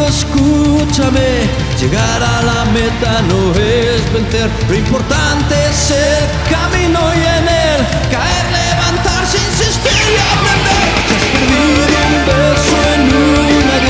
escúchame, llegar a la meta no es vencer, lo importante es ser